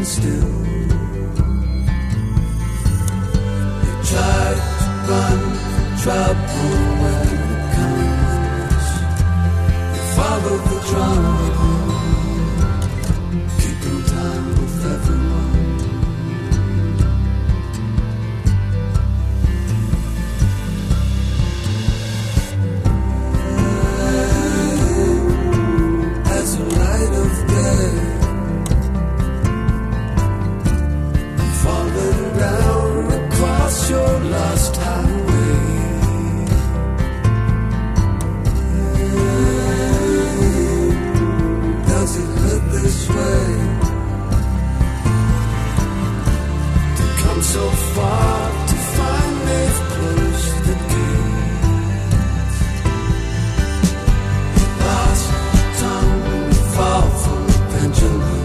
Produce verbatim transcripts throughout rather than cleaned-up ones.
standing still. You try to run from trouble when it comes. You follow the drum, keeping time with everyone. As a light of day, falling down across your lost highway. Does it hurt this way to come so far to find they've closed the gates? You lost your tongue when you fall from the pendulum.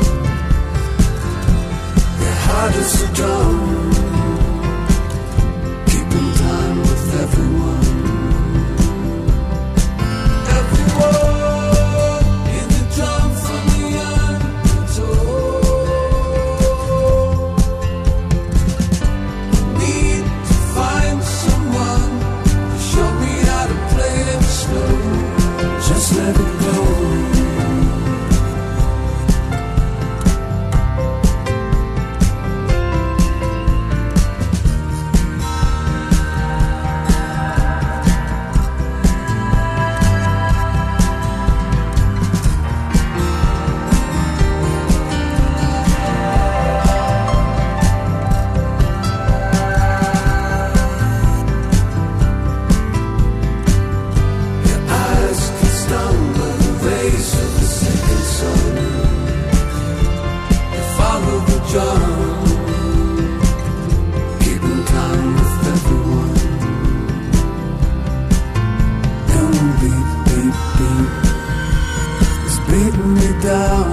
Your heart is a drum, keeping time with everyone. Everyone in the drum from the untold. Need to find someone to show me how to play it slow. Just let it go. Your eyes can stumble in the rays of the sinking sun. You follow the drum, keeping time with everyone. And beat, beat, beat, it's beating me down.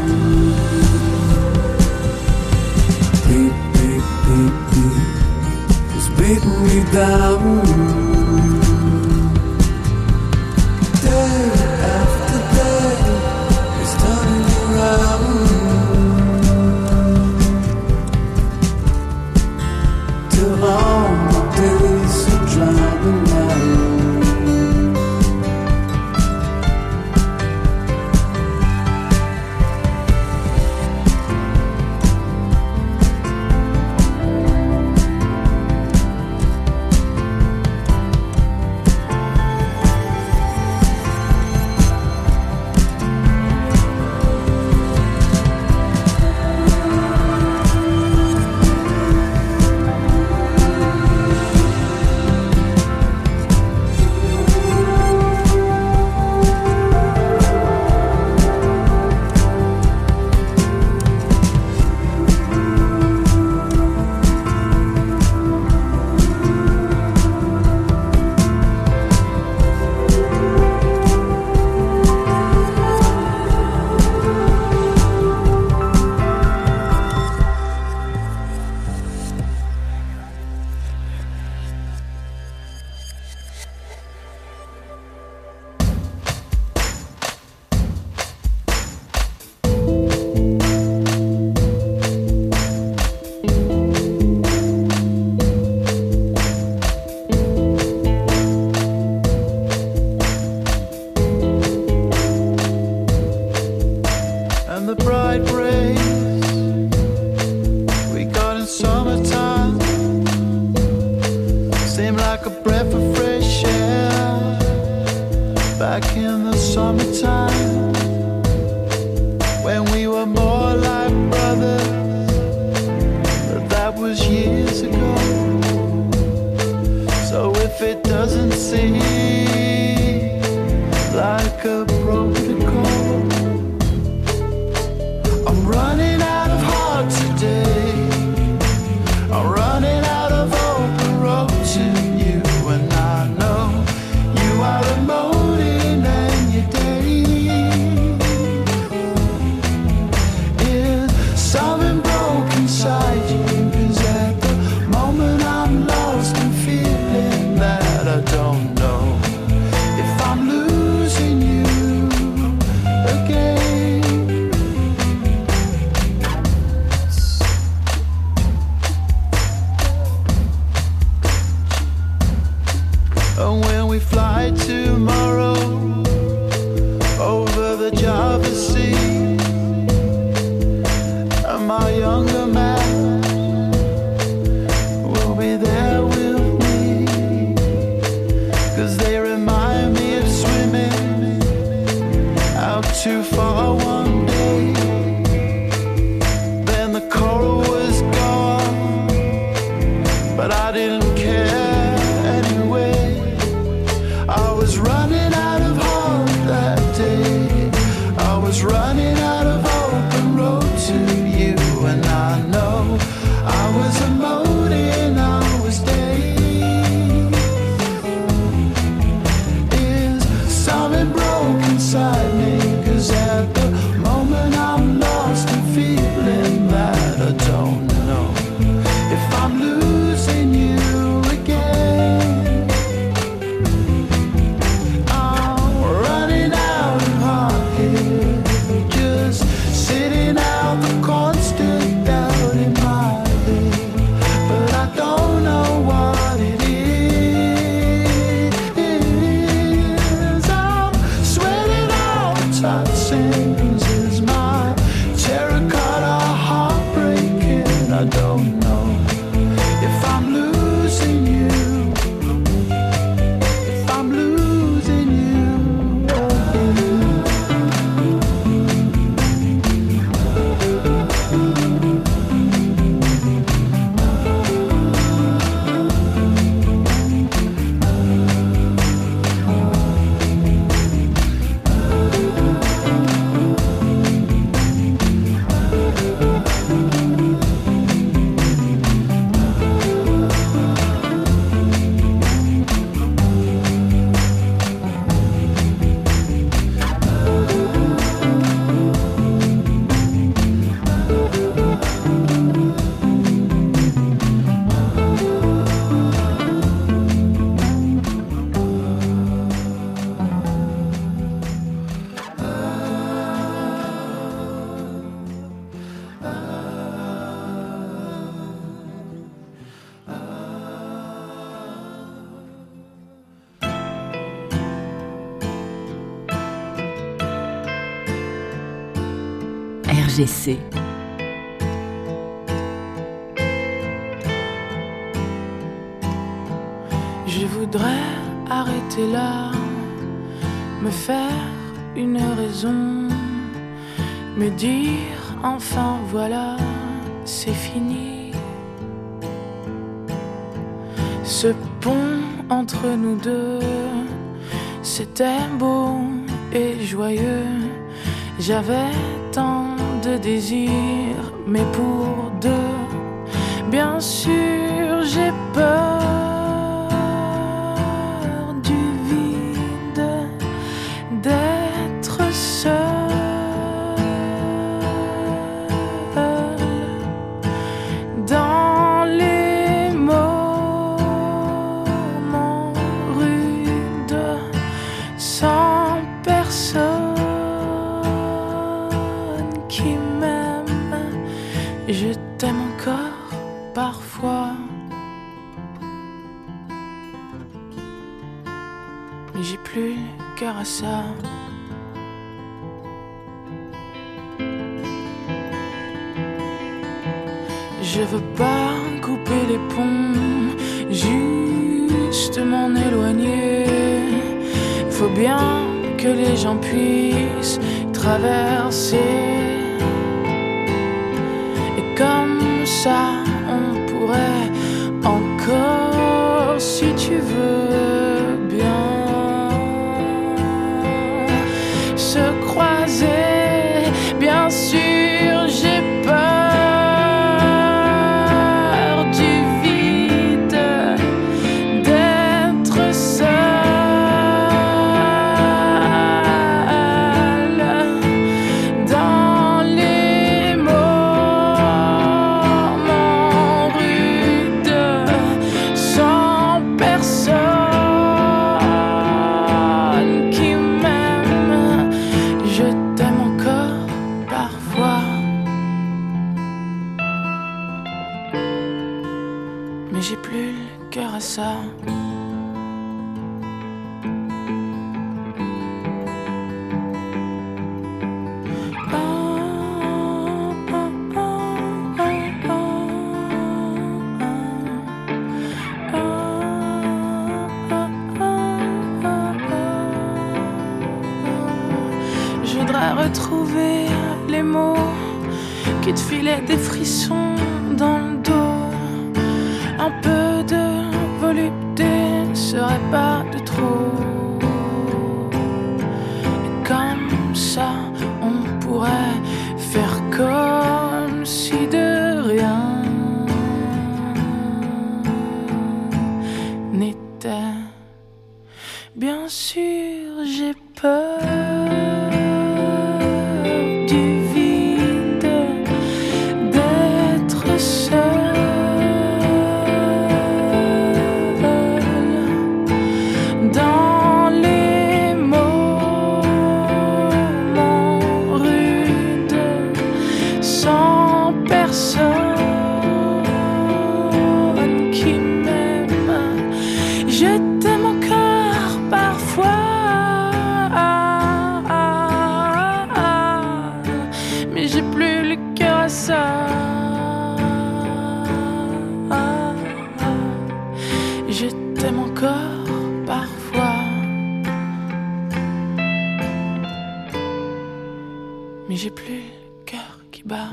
Beat, beat, beat, beat, it's beating me down. Day after day, it's turning around. Till all my days are drowning out. my younger man will be there with me, 'cause they remind me of swimming out too far one day. Then the coral was gone, but I didn't care anyway. I was running out of hope that day. I was running out of open road to you, and I know I was emoting, I was dazed. Is something broke inside me? 'Cause at the moment I'm lost in feeling that I don't know if I'm losing you again. I'm running out of heart here, just sitting out the constant doubt in my head, but I don't know what it is. I'm sweating out tight sentences, my terracotta heart breaking. I don't know if I'm losing you, if I'm losing you. R G C. Je voudrais arrêter là, me faire une raison, me dire enfin voilà, c'est fini. Ce pont entre nous deux, c'était beau et joyeux. J'avais tant de désirs, mais pour deux, bien sûr j'ai peur du vide, d'être seul dans les moments rudes, sans personne qui m'aime. Je t'aime encore parfois, mais j'ai plus le cœur à ça. Je veux pas couper les ponts, juste m'en éloigner. Faut bien que les gens puissent traverser, et comme ça on pourrait encore, si tu veux bien, se croiser. Bien sûr j'ai peur du vide, d'être seul dans les moments rudes, sans personne qui m'aime. Je t'aime encore parfois, mais j'ai plus le cœur à ça. Ah, ah, ah. qui te filait des frissons dans le dos. Un peu de volupté serait pas de trop. Et comme ça, on pourrait faire comme si de rien n'était. Bien sûr, j'ai peur du vide, d'être seul dans les moments rudes, sans personne qui m'aime. Je t'aime encore parfois, mais j'ai plus le cœur à ça. Je t'aime encore parfois, mais j'ai plus le cœur qui bat.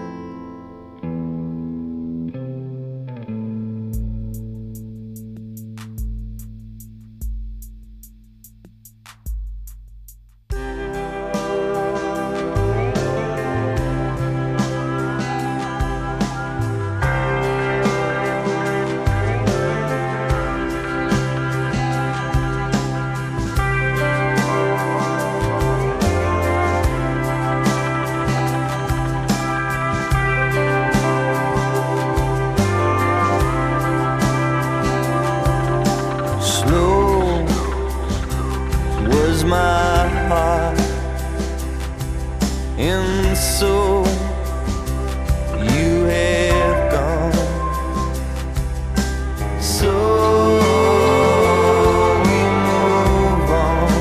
My heart, and so you have gone. So we move on.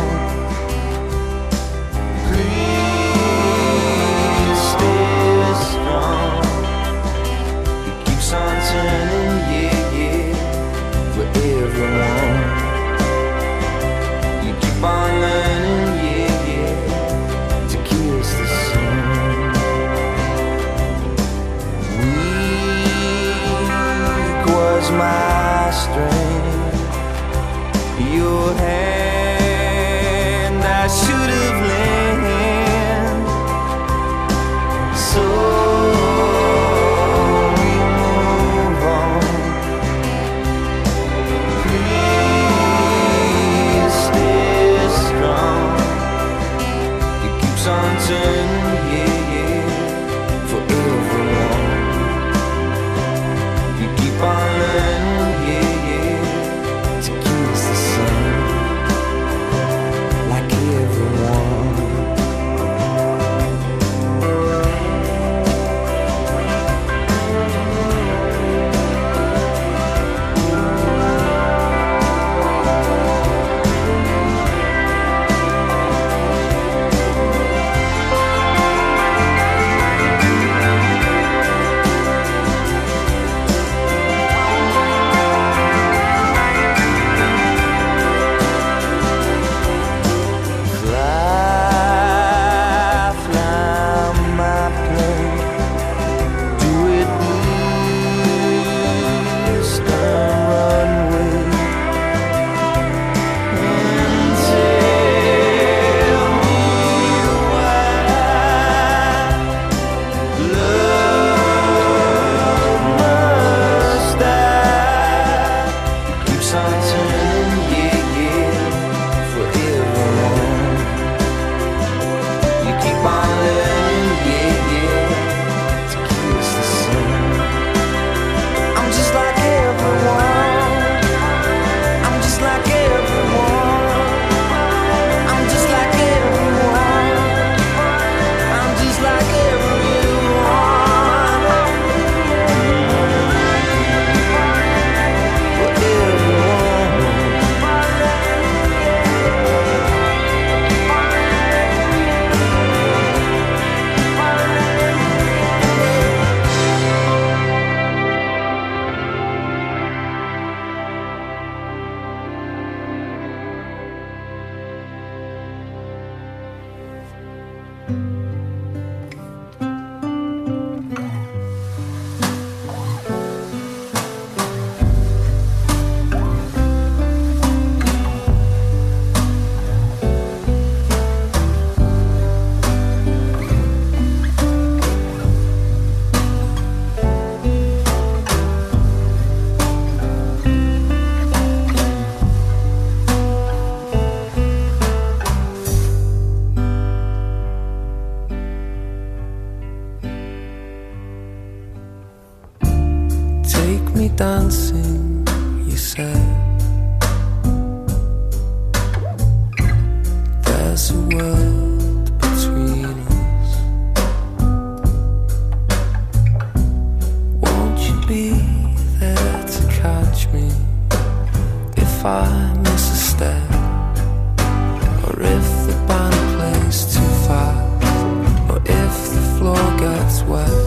Please stay strong. It keeps on turning, yeah, yeah, for everyone. You keep on learning, yeah, yeah, to kiss the sun. Weak was my strength. Your hand I should have lent. So we move on. Please stay strong. It keeps on turning, yeah, yeah, for everyone. You keep on learning, yeah, yeah, to kiss the sun. Take me dancing, you said. There's a world between us. Won't you be there to catch me if I miss a step, or if the band plays too fast, or if the floor gets wet?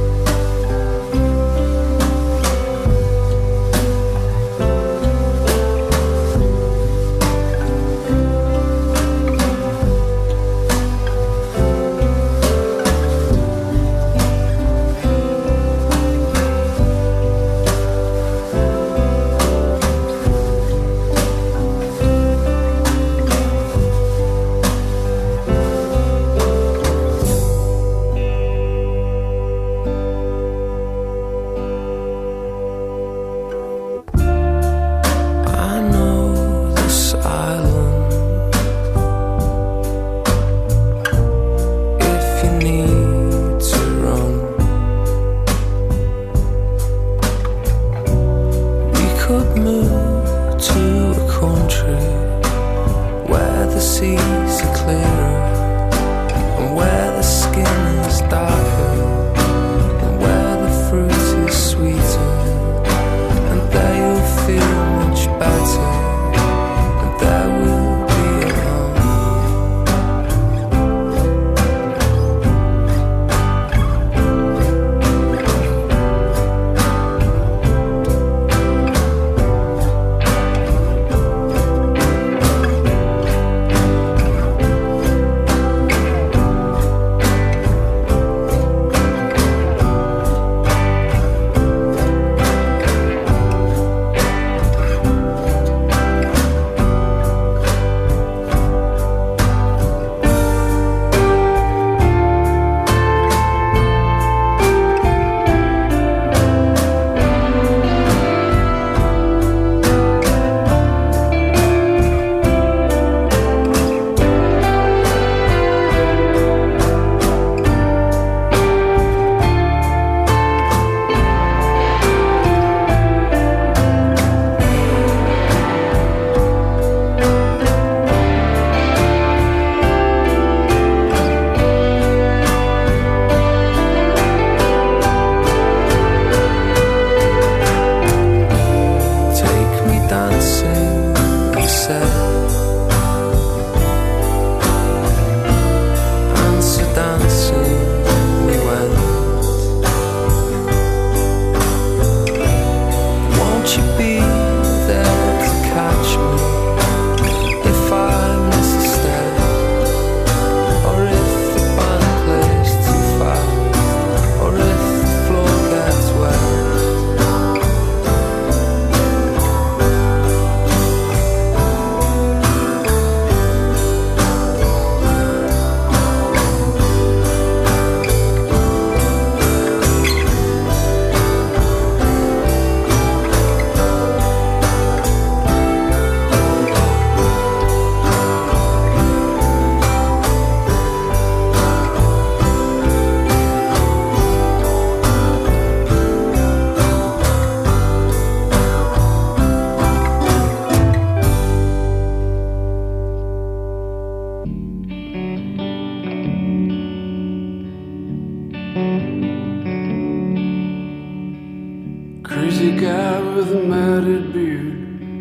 Crazy guy with a matted beard,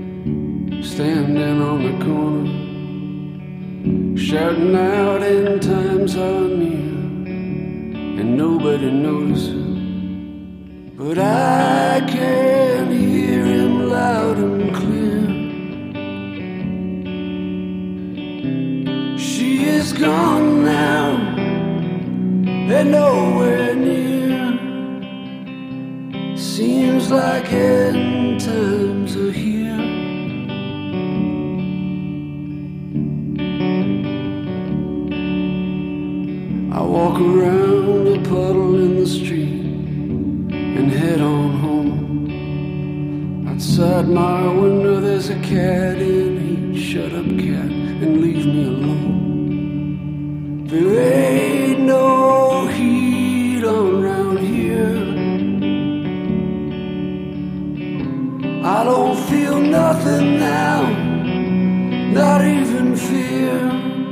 standing on the corner, shouting out end times are near, and nobody notices. But I can hear him loud and clear. She is gone now, and nowhere near. Seems like end times are here. I walk around a puddle in the street and head on home. Outside my window there's a cat in heat. Shut up, cat, and leave me alone. There ain't no heat on round here. nothing now, not even fear.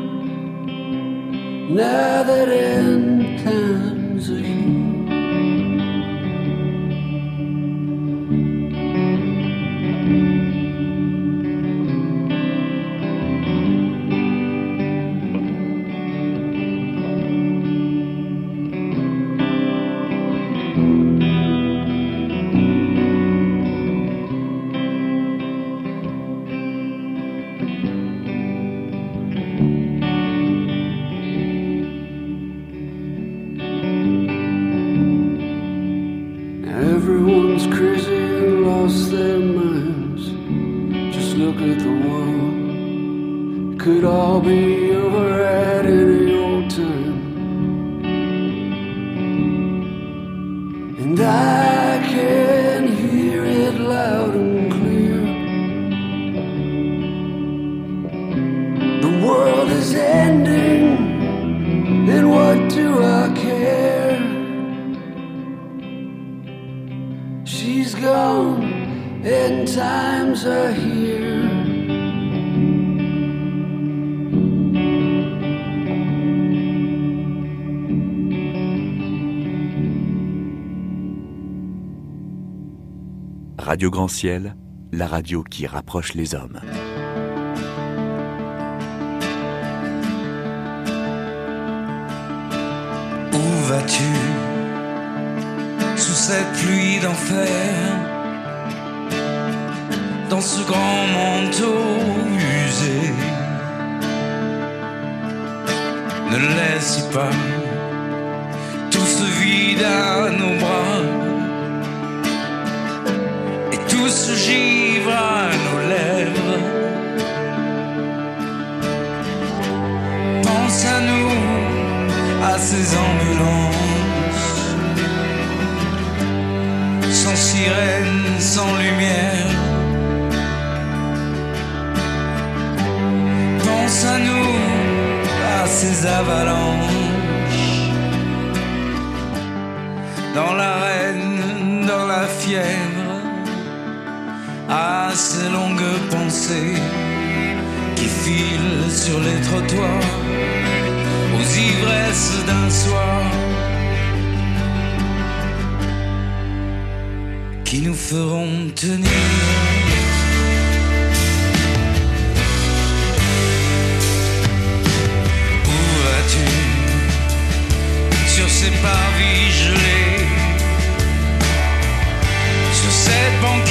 Now that end times are here. Everyone's crazy and lost their minds. Just look at the world. Could all be over at any old time. And I can hear it loud and clear. The world is ending, and what do I care? She's gone, and times are here. Radio Grand Ciel, la radio qui rapproche les hommes. Où vas-tu sous cette pluie d'enfer, dans ce grand manteau usé? Ne laisse pas tout ce vide à nos bras et tout ce givre à nos lèvres. Pense à nous, à ces ambulances, sans sirène, sans lumière. Pense à nous, à ces avalanches, dans l'arène, dans la fièvre, à ces longues pensées qui filent sur les trottoirs, aux ivresses d'un soir, qui nous feront tenir. Où vas-tu sur ces parvis gelés, sur cette banquette